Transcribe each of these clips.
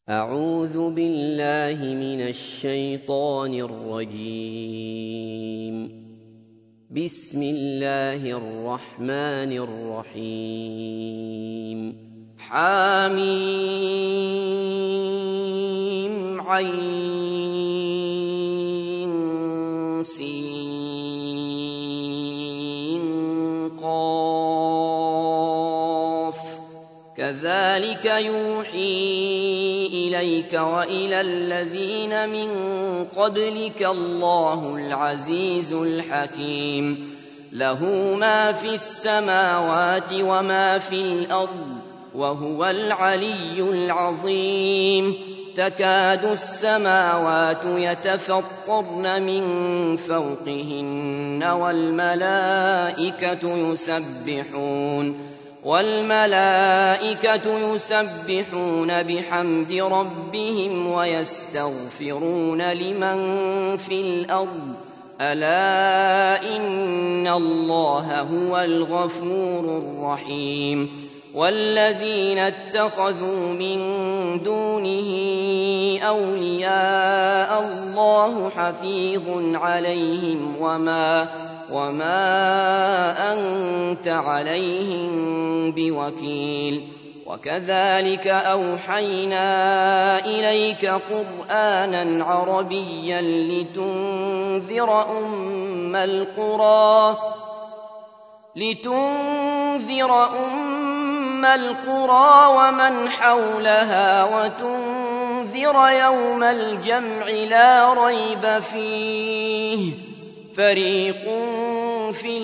أعوذ بالله من الشيطان الرجيم. بسم الله الرحمن الرحيم. حم عين سين قاف كذلك يوحي إليك وإلى الذين من قبلك الله العزيز الحكيم. له ما في السماوات وما في الأرض وهو العلي العظيم. تكاد السماوات يتفطرن من فوقهن والملائكة يسبحون بحمد ربهم ويستغفرون لمن في الأرض ألا إن الله هو الغفور الرحيم. والذين اتخذوا من دونه أولياء الله حفيظ عليهم وما أنت عليهم بوكيل. وكذلك أوحينا إليك قرآنا عربيا لتنذر أم القرى ومن حولها وتنذر يوم الجمع لا ريب فيه. فريق في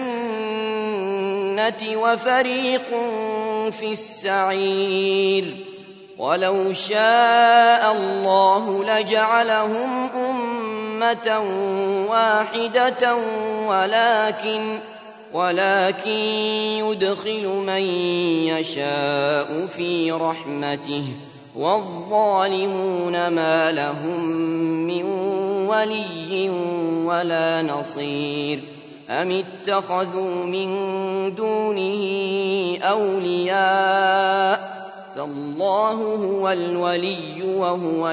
الجنة وفريق في السعير. ولو شاء الله لجعلهم أمة واحدة ولكن يدخل من يشاء في رحمته والظالمون ما لهم من ولي ولا نصير. أم اتخذوا من دونه أولياء فالله هو الولي وهو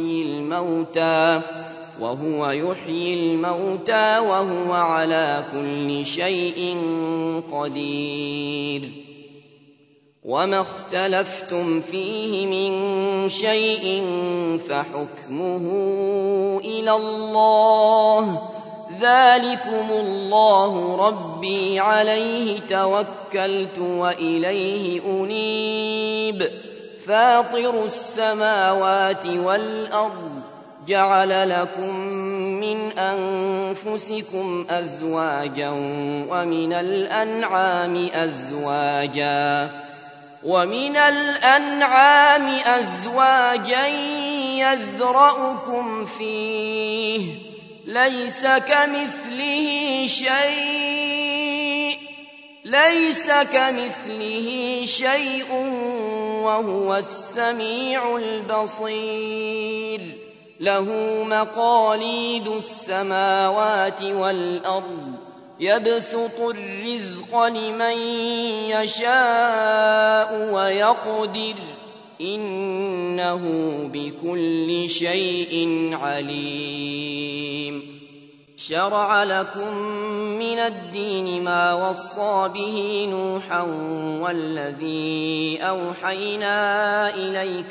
يحيي الموتى وهو على كل شيء قدير. وما اختلفتم فيه من شيء فحكمه إلى الله. ذلكم الله ربي عليه توكلت وإليه أنيب. فاطر السماوات والأرض جعل لكم من أنفسكم أزواجا ومن الأنعام أزواجا يذرأكم فيه ليس كمثله شيء وهو السميع البصير. له مقاليد السماوات والأرض يبسط الرزق لمن يشاء ويقدر إنه بكل شيء عليم. شرع لكم من الدين ما وصى به نوحا والذي أوحينا إليك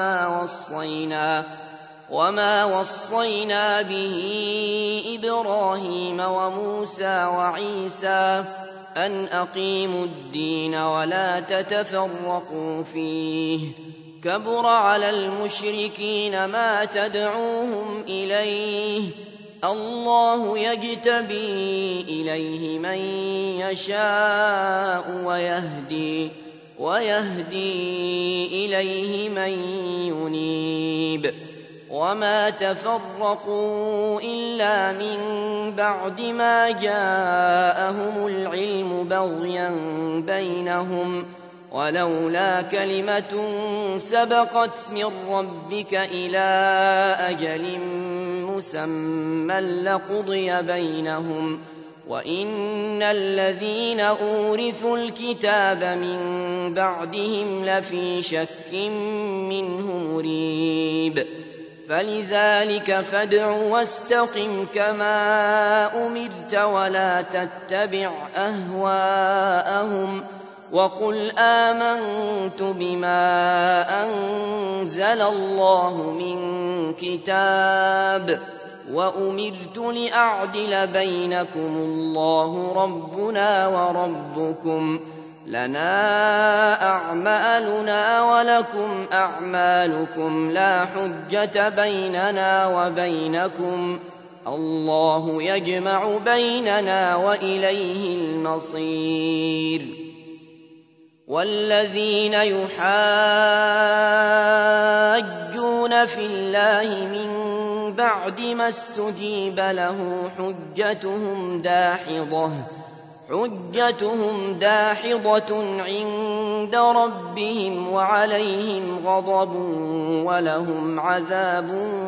وما وصينا به إبراهيم وموسى وعيسى أن أقيموا الدين ولا تتفرقوا فيه. كبر على المشركين ما تدعوهم إليه. الله يجتبي إليه من يشاء ويهدي إليه من ينيب. وما تفرقوا إلا من بعد ما جاءهم العلم بغيا بينهم ولولا كلمة سبقت من ربك إلى أجل مسمى لقضي بينهم وَإِنَّ الَّذِينَ أُورِثُوا الْكِتَابَ مِن بَعْدِهِمْ لَفِي شَكٍّ مِّنْهُ مُرِيبٍ فلذلك فادع واستقم كما أمرت ولا تتبع أهواءهم وقل آمنت بما أنزل الله من كتاب وأمرت لأعدل بينكم الله ربنا وربكم لنا أعمالنا ولكم أعمالكم لا حجة بيننا وبينكم الله يجمع بيننا وإليه المصير والذين يحاجون في الله من بعد ما استجيب له حجتهم داحضة عند ربهم وعليهم غضب ولهم عذاب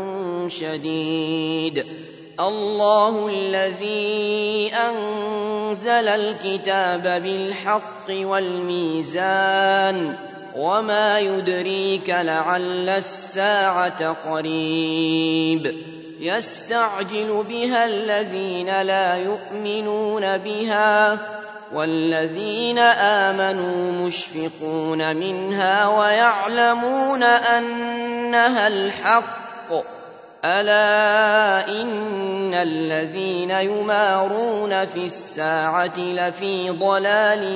شديد الله الذي أنزل الكتاب بالحق والميزان وما يدريك لعل الساعة قريب يستعجل بها الذين لا يؤمنون بها والذين آمنوا مشفقون منها ويعلمون أنها الحق ألا إن الذين يمارون في الساعة لفي ضلال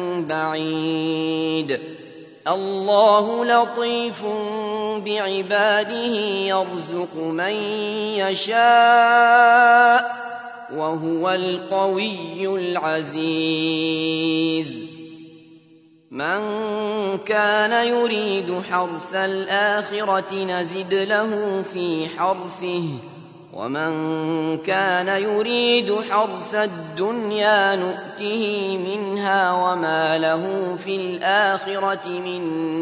بعيد الله لطيف بعباده يرزق من يشاء وهو القوي العزيز من كان يريد حرث الآخرة نزد له في حرثه ومن كان يريد حرث الدنيا نؤته منها وما له في الآخرة من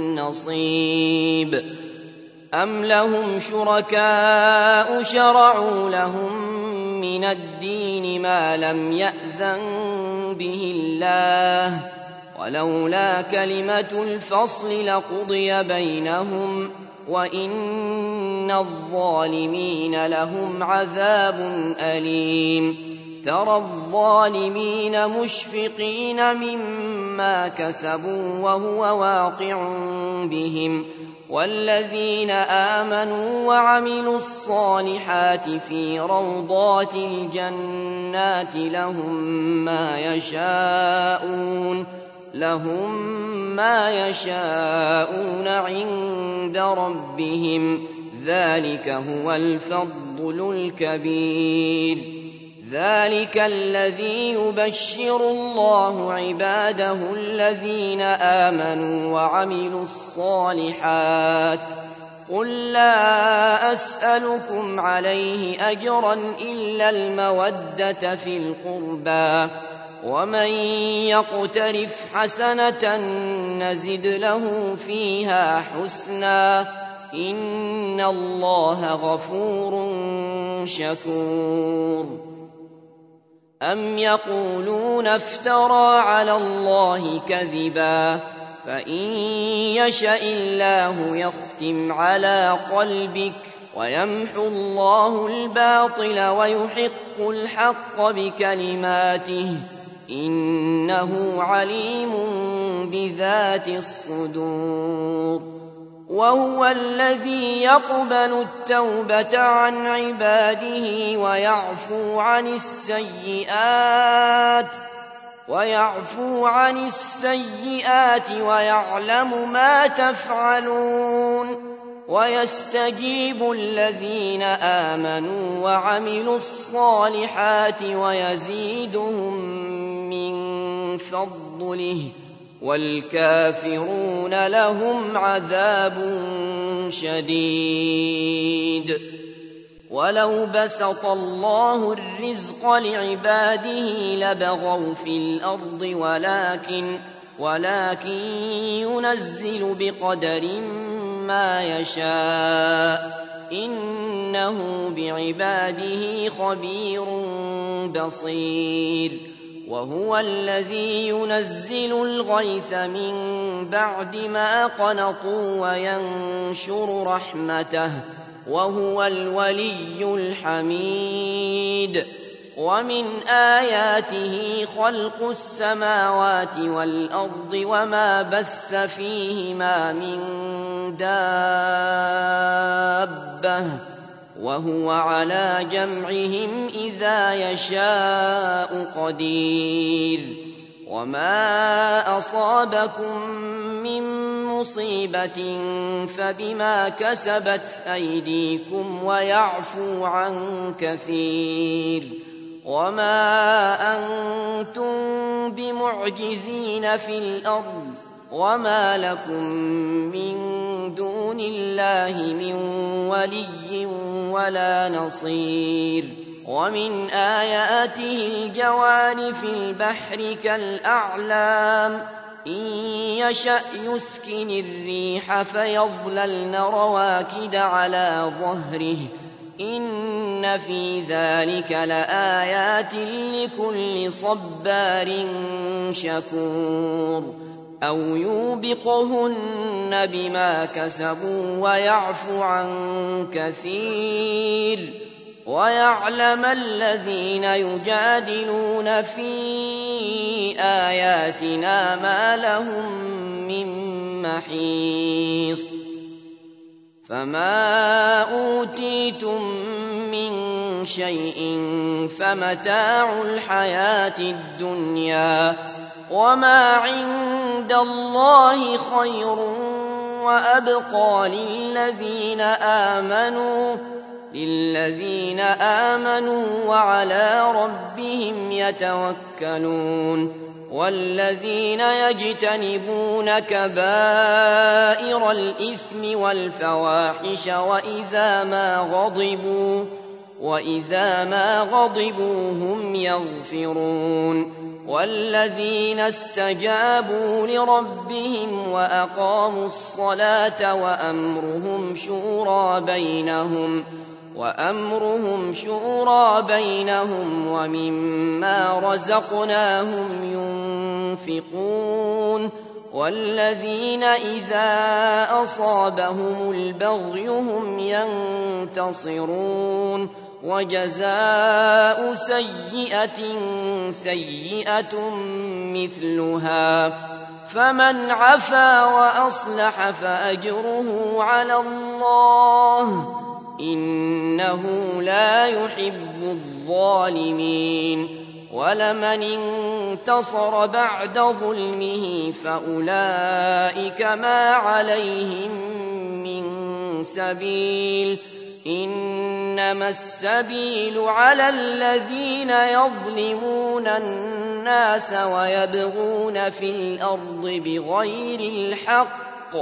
نصيب أم لهم شركاء شرعوا لهم من الدين ما لم يأذن به الله ولولا كلمة الفصل لقضي بينهم وإن الظالمين لهم عذاب أليم ترى الظالمين مشفقين مما كسبوا وهو واقع بهم والذين آمنوا وعملوا الصالحات في روضات الجنات لهم ما يشاءون عند ربهم ذلك هو الفضل الكبير ذلك الذي يبشر الله عباده الذين آمنوا وعملوا الصالحات قل لا أسألكم عليه أجرا إلا المودة في القربى ومن يقترف حسنة نزد له فيها حسنا إن الله غفور شكور أم يقولون افترى على الله كذبا فإن يشأ الله يختم على قلبك ويمحو الله الباطل ويحق الحق بكلماته إنه عليم بذات الصدور وهو الذي يقبل التوبة عن عباده ويعفو عن السيئات ويعلم ما تفعلون ويستجيب الذين آمنوا وعملوا الصالحات ويزيدهم من فضله والكافرون لهم عذاب شديد ولو بسط الله الرزق لعباده لبغوا في الأرض ولكن ينزل بقدر ما يشاء إنه بعباده خبير بصير وهو الذي ينزل الغيث من بعد ما قنطوا وينشر رحمته وهو الولي الحميد. ومن آياته خلق السماوات والأرض وما بث فيهما من دابة وهو على جمعهم إذا يشاء قدير. وما أصابكم من مصيبة فبما كسبت أيديكم ويعفو عن كثير. وما أنتم بمعجزين في الأرض وما لكم من دون الله من ولي ولا نصير. ومن آياته الجوار في البحر كالأعلام إن يشأ يسكن الريح فيظللن رواكد على ظهره إن في ذلك لآيات لكل صبار شكور. أو يوبقهن بما كسبوا ويعفو عن كثير. ويعلم الذين يجادلون في آياتنا ما لهم من محيص. فما أوتيتم من شيء فمتاع الحياة الدنيا وما عند الله خير وأبقى للذين آمنوا وعلى ربهم يتوكلون. والذين يجتنبون كبائر الإثم والفواحش وإذا ما غضبوا هم يغفرون. والذين استجابوا لربهم وأقاموا الصلاة وأمرهم شورى بينهم ومما رزقناهم ينفقون. والذين إذا أصابهم البغي هم ينتصرون. وجزاء سيئة مثلها فمن عفا وأصلح فأجره على الله إنه لا يحب الظالمين. ولمن انتصر بعد ظلمه فأولئك ما عليهم من سبيل إنما السبيل على الذين يظلمون الناس ويبغون في الأرض بغير الحق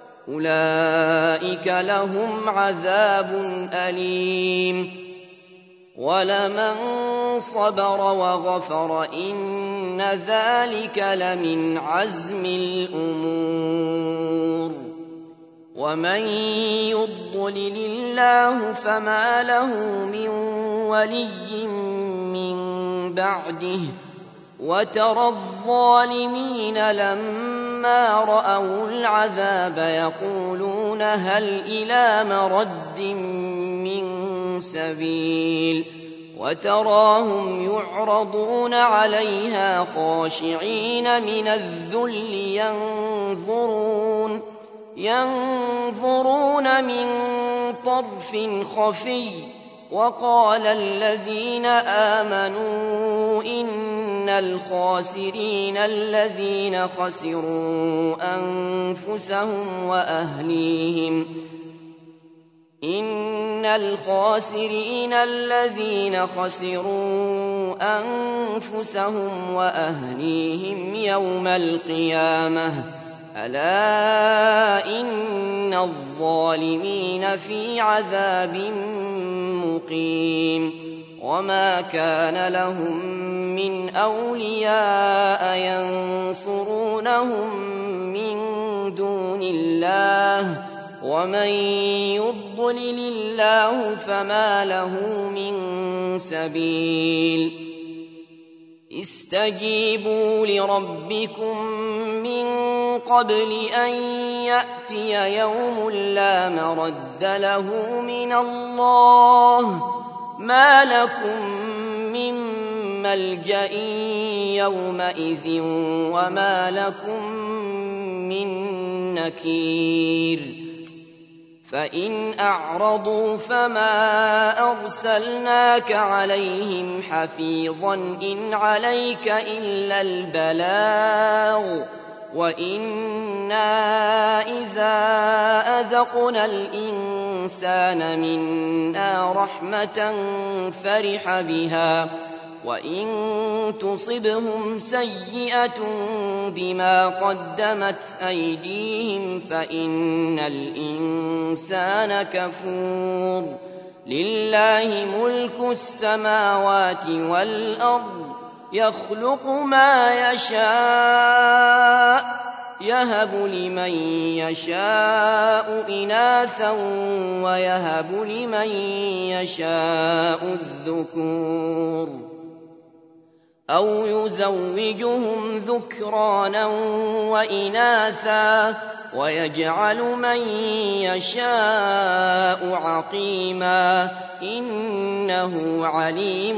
أولئك لهم عذاب أليم. ولمن صبر وغفر إن ذلك لمن عزم الأمور. ومن يضلل الله فما له من ولي من بعده. وترى الظالمين لما رأوا العذاب يقولون هل إلى مرد من سبيل. وتراهم يعرضون عليها خاشعين من الذل ينظرون من طرف خفي. وقال الذين آمنوا إن الخاسرين الذين خسروا أنفسهم وأهليهم يوم القيامة ألا إن الظالمين في عذاب مقيم. وما كان لهم من أولياء ينصرونهم من دون الله ومن يضلل الله فما له من سبيل. استجيبوا لربكم من قبل أن يأتي يوم لا مرد له من الله ما لكم من ملجأ يومئذ وما لكم من نكير فإن أعرضوا فما أرسلناك عليهم حفيظا إن عليك إلا البلاغ وإنا إذا أذقنا الإنسان منا رحمة فرح بها وإن تصبهم سيئة بما قدمت أيديهم فإن الإنسان كفور لله ملك السماوات والأرض يخلق ما يشاء يهب لمن يشاء إناثا ويهب لمن يشاء الذكور أو يزوجهم ذكرانا وإناثا ويجعل من يشاء عقيما إنه عليم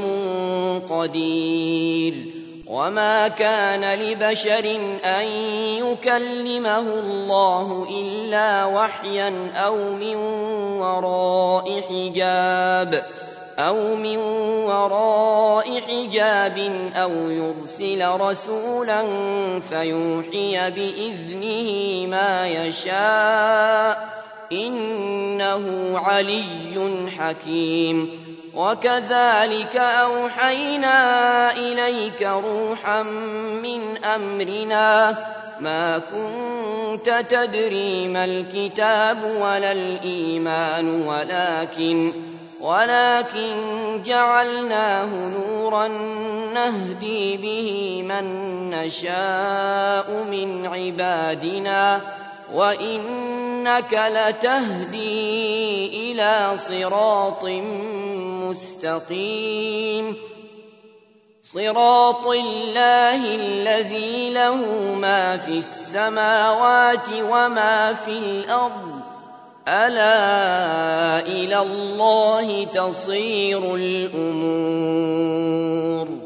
قدير وما كان لبشر أن يكلمه الله إلا وحيا أو من وراء حجاب أو يرسل رسولا فيوحي بإذنه ما يشاء إنه علي حكيم وكذلك أوحينا إليك روحا من أمرنا ما كنت تدري ما الكتاب ولا الإيمان ولكن جعلناه نورا نهدي به من نشاء من عبادنا وإنك لتهدي إلى صراط مستقيم صراط الله الذي له ما في السماوات وما في الأرض ألا إلى الله تصير الأمور